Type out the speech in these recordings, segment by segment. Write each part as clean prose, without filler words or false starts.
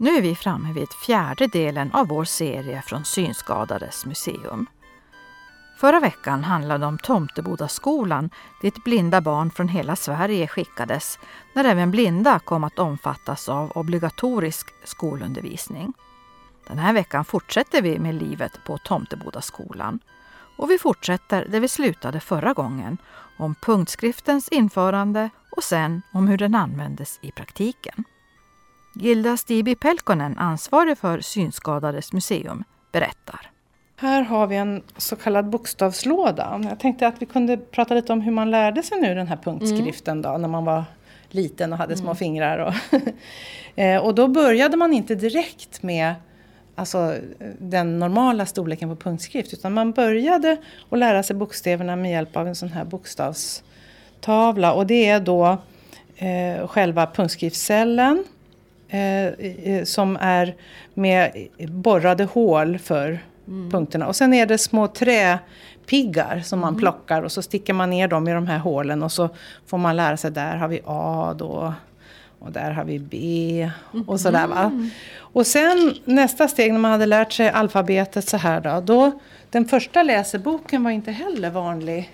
Nu är vi framme vid fjärde delen av vår serie från Synskadades museum. Förra veckan handlade om Tomtebodaskolan dit blinda barn från hela Sverige skickades när även blinda kom att omfattas av obligatorisk skolundervisning. Den här veckan fortsätter vi med livet på Tomtebodaskolan. Och vi fortsätter där vi slutade förra gången om punktskriftens införande och sen om hur den användes i praktiken. Gilda Stibi-Pelkonen, ansvarig för Synskadades museum, berättar. Här har vi en så kallad bokstavslåda. Jag tänkte att vi kunde prata lite om hur man lärde sig nu den här punktskriften då, när man var liten och hade små fingrar. Och då började man inte direkt med den normala storleken på punktskrift, utan man började att lära sig bokstäverna med hjälp av en sån här bokstavstavla. Och det är då själva punktskriftscellen som är med borrade hål för punkterna. Och sen är det små träpiggar som man plockar och så sticker man ner dem i de här hålen och så får man lära sig, där har vi A då och där har vi B och sådär va. Och sen nästa steg när man hade lärt sig alfabetet så här då den första läseboken var inte heller vanlig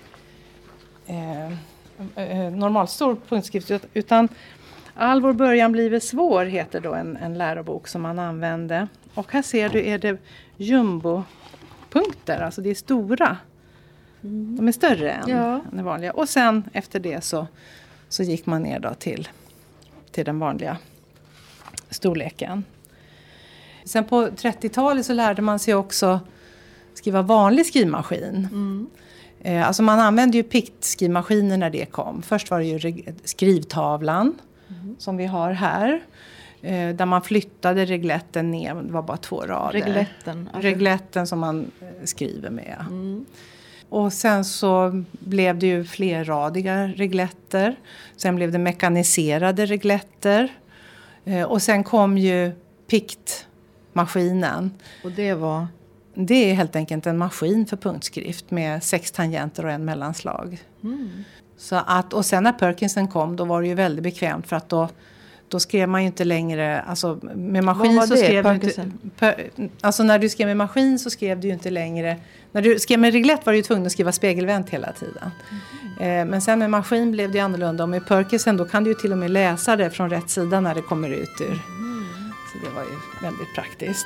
normalstor punktskrift, utan All vår början blir svår heter då en lärobok som man använde. Och här ser du är det jumbo-punkter, alltså det är stora. De är större än det vanliga. Och sen efter det så gick man ner då till den vanliga storleken. Sen på 30-talet så lärde man sig också skriva vanlig skrivmaskin. Alltså man använde ju piktskrivmaskiner när det kom. Först var det ju skrivtavlan som vi har här. Där man flyttade regletten ner. Det var bara 2 rader. Regletten som man skriver med. Och sen så blev det ju flerradiga regletter. Sen blev det mekaniserade regletter. Och sen kom ju piktmaskinen. Och det var? Det är helt enkelt en maskin för punktskrift med 6 tangenter och en mellanslag. Så att, och sen när Perkinson kom då var det ju väldigt bekvämt, för att då skrev man ju inte längre, alltså med maskin så skrev du inte, alltså när du skrev med maskin så skrev du ju inte längre, när du skrev med reglett var du ju tvungen att skriva spegelvänt hela tiden. Men sen med maskin blev det annorlunda, och med Perkinson då kan du ju till och med läsa det från rätt sida när det kommer ut ur. Så det var ju väldigt praktiskt.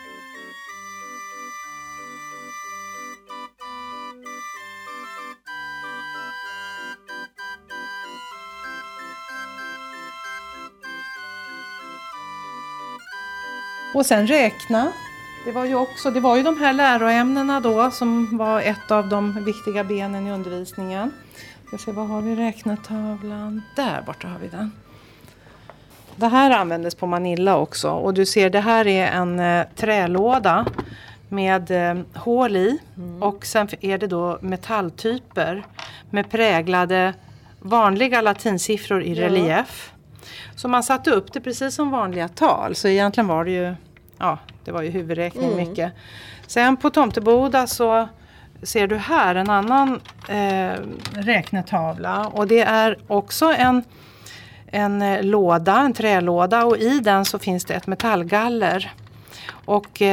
Och sen räkna. Det var ju de här läroämnena då som var ett av de viktiga benen i undervisningen. Jag ska se, vad har vi räknetavlan? Där borta har vi den. Det här användes på Manila också. Och du ser, det här är en trälåda med hål i. Och sen är det då metalltyper med präglade vanliga latinsiffror i relief. Så man satte upp det precis som vanliga tal. Så egentligen var det ju, det var ju huvudräkning mycket. Sen på Tomteboda så ser du här en annan räknetavla. Och det är också en låda, en trälåda. Och i den så finns det ett metallgaller. Och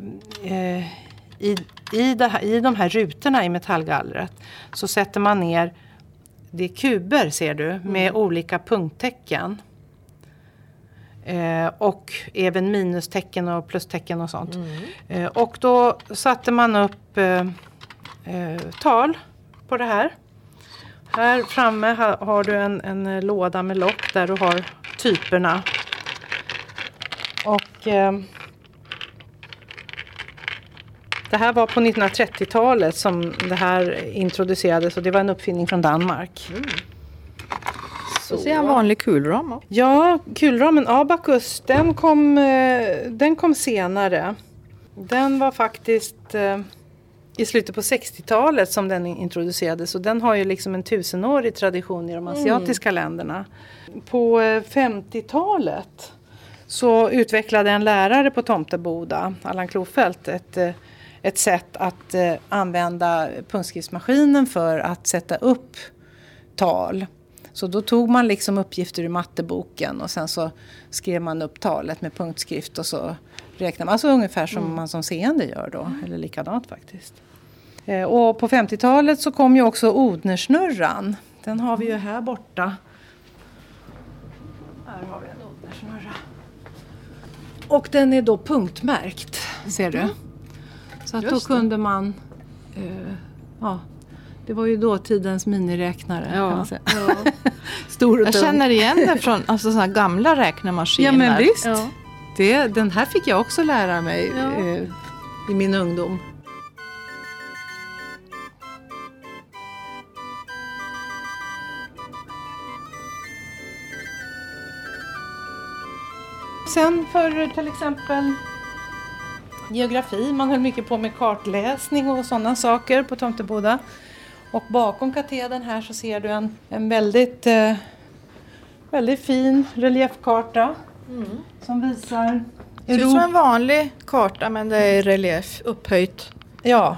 i de här rutorna i metallgallret så sätter man ner, det är kuber ser du, med olika punkttecken. Och även minustecken och plustecken och sånt. Och då satte man upp tal på det här. Här framme har du en låda med lock där du har typerna. Och det här var på 1930-talet som det här introducerades, och det var en uppfinning från Danmark. Så ser en vanlig kulram. Ja, kulramen Abacus, den kom senare. Den var faktiskt i slutet på 60-talet som den introducerades. Och den har ju liksom en 1000-årig tradition i de asiatiska länderna. På 50-talet så utvecklade en lärare på Tomteboda, Allan Klofelt, ett sätt att använda punktskriftsmaskinen för att sätta upp tal. Så då tog man liksom uppgifter ur matteboken och sen så skrev man upp talet med punktskrift och så räknade man. Alltså ungefär som man som seende gör då, eller likadant faktiskt. Och på 50-talet så kom ju också Odhnersnurran. Den har vi ju här borta. Här har vi en Odhnersnurra. Och den är då punktmärkt, ser du. Så att då kunde man... det var ju då tidens miniräknare, kan man säga. Ja. Stor och Jag tung. känner igen det från alltså, såna gamla räknemaskiner. Ja, men visst. Ja. Den här fick jag också lära mig i min ungdom. Sen för till exempel geografi, man höll mycket på med kartläsning och sådana saker på Tomteboda. Och bakom katedern här så ser du en väldigt, väldigt fin reliefkarta som visar... Det ser ut som en vanlig karta, men det är relief upphöjt. Ja,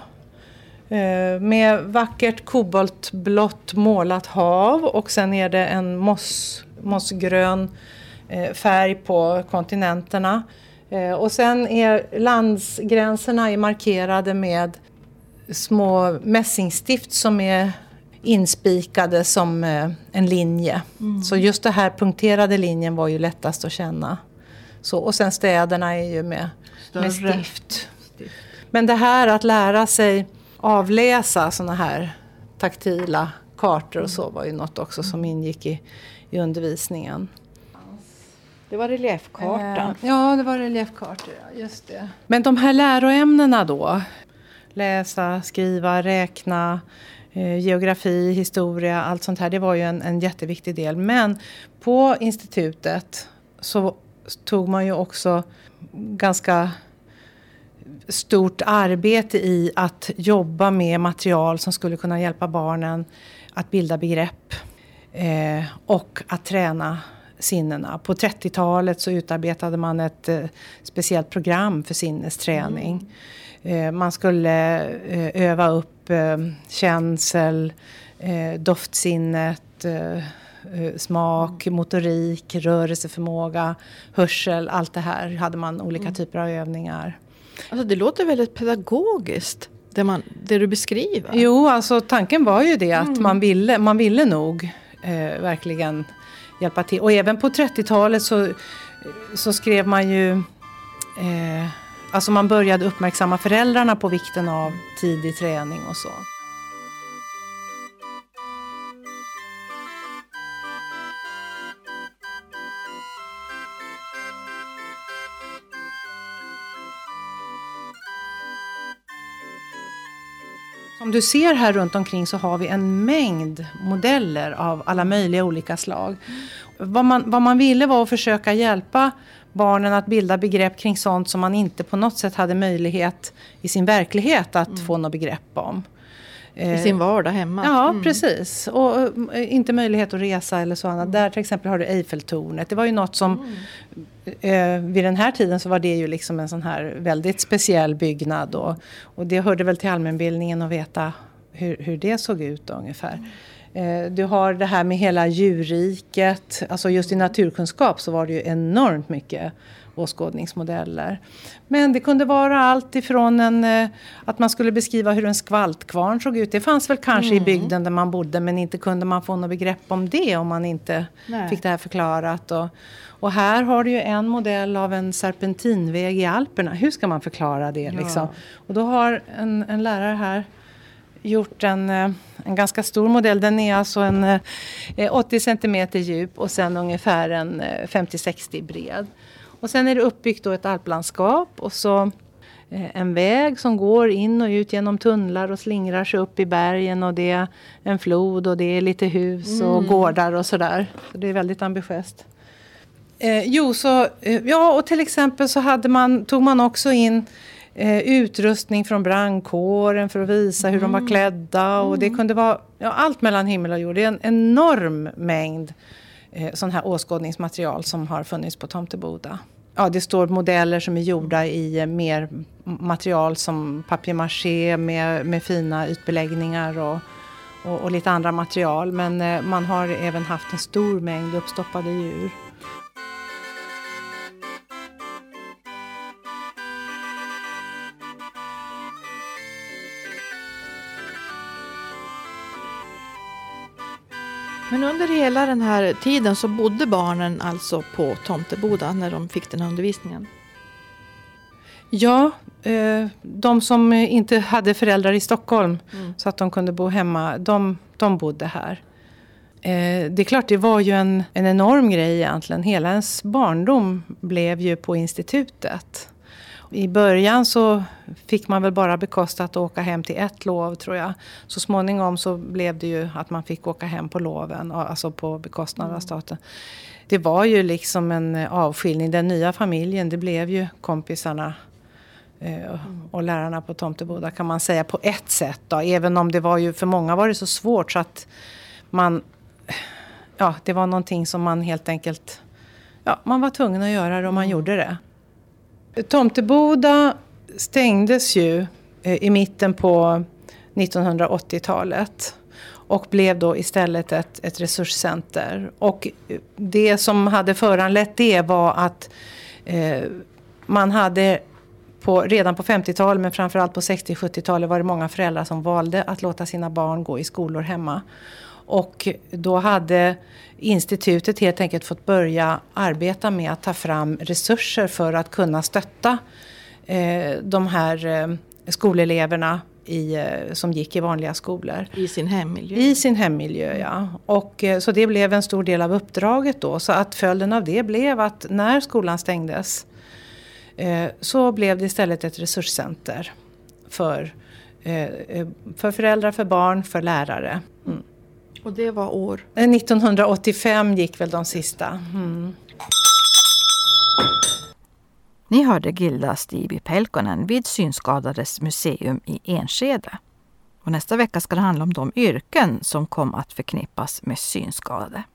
med vackert koboltblått målat hav och sen är det en mossgrön färg på kontinenterna. Och sen är landsgränserna markerade med små mässingstift som är inspikade som en linje. Så just det här punkterade linjen var ju lättast att känna. Så, och sen städerna är ju med stift. Men det här att lära sig avläsa såna här taktila kartor och så var ju något också som ingick i undervisningen. Det var reliefkartan. Ja, det var reliefkartor, just det. Men de här läroämnena då, läsa, skriva, räkna, geografi, historia, allt sånt här, det var ju en jätteviktig del. Men på institutet så tog man ju också ganska stort arbete i att jobba med material som skulle kunna hjälpa barnen att bilda begrepp och att träna sinnena. På 30-talet så utarbetade man ett speciellt program för sinnesträning. Man skulle öva upp känsel, doftsinnet, smak, motorik, rörelseförmåga, hörsel, allt det här hade man olika typer av övningar. Alltså det låter väldigt pedagogiskt, det du beskriver. Jo, alltså tanken var ju det att man ville nog verkligen hjälpa till. Och även på 30-talet så skrev man ju... alltså man började uppmärksamma föräldrarna på vikten av tidig träning och så. Som du ser här runt omkring så har vi en mängd modeller av alla möjliga olika slag. Vad man ville var att försöka hjälpa barnen att bilda begrepp kring sånt som man inte på något sätt hade möjlighet i sin verklighet att få något begrepp om. I sin vardag hemma. Ja, precis. Och inte möjlighet att resa eller så annat. Där till exempel har du Eiffeltornet. Det var ju något som vid den här tiden så var det ju liksom en sån här väldigt speciell byggnad. Och det hörde väl till allmänbildningen att veta hur det såg ut då, ungefär. Du har det här med hela djurriket. Alltså just i naturkunskap så var det ju enormt mycket åskådningsmodeller. Men det kunde vara allt ifrån att man skulle beskriva hur en skvaltkvarn såg ut. Det fanns väl kanske i bygden där man bodde, men inte kunde man få något begrepp om det om man inte fick det här förklarat. Och här har du ju en modell av en serpentinväg i Alperna. Hur ska man förklara det liksom? Och då har en lärare här gjort en ganska stor modell. Den är alltså en 80 centimeter djup och sen ungefär en 50-60 bred. Och sen är det uppbyggt då ett alplandskap och så en väg som går in och ut genom tunnlar och slingrar sig upp i bergen, och det är en flod och det är lite hus och gårdar och sådär. Så det är väldigt ambitiöst. Och till exempel så tog man också in utrustning från brandkåren för att visa hur de var klädda, och det kunde vara allt mellan himmel och jord. Det är en enorm mängd sån här åskådningsmaterial som har funnits på Tomteboda. Ja, det står modeller som är gjorda i mer material som papier-maché med fina ytbeläggningar och lite andra material. Men man har även haft en stor mängd uppstoppade djur. Men under hela den här tiden så bodde barnen alltså på Tomteboda när de fick den här undervisningen? Ja, de som inte hade föräldrar i Stockholm så att de kunde bo hemma, de bodde här. Det är klart, det var ju en enorm grej egentligen. Hela ens barndom blev ju på institutet. I början så fick man väl bara bekostat att åka hem till ett lov, tror jag. Så småningom så blev det ju att man fick åka hem på loven, alltså på bekostnad av staten. Det var ju liksom en avskiljning. Den nya familjen, det blev ju kompisarna och lärarna på Tomteboda, kan man säga, på ett sätt då. Även om det var ju, för många var det så svårt så att det var någonting som man helt enkelt, man var tvungen att göra det och man gjorde det. Tomteboda stängdes ju i mitten på 1980-talet och blev då istället ett resurscenter. Och det som hade föranlett det var att man hade redan på 50-talet, men framförallt på 60-70-talet var det många föräldrar som valde att låta sina barn gå i skolor hemma. Och då hade institutet helt enkelt fått börja arbeta med att ta fram resurser för att kunna stötta de här skoleleverna som gick i vanliga skolor. I sin hemmiljö? I sin hemmiljö, ja. Och så det blev en stor del av uppdraget då. Så att följden av det blev att när skolan stängdes så blev det istället ett resurscenter för föräldrar, för barn, för lärare. Mm. Och det var år? 1985 gick väl de sista. Mm. Ni hörde Gilda Stiipi-Pelkonen vid Synskadades museum i Enskede. Och nästa vecka ska det handla om de yrken som kom att förknippas med synskadade.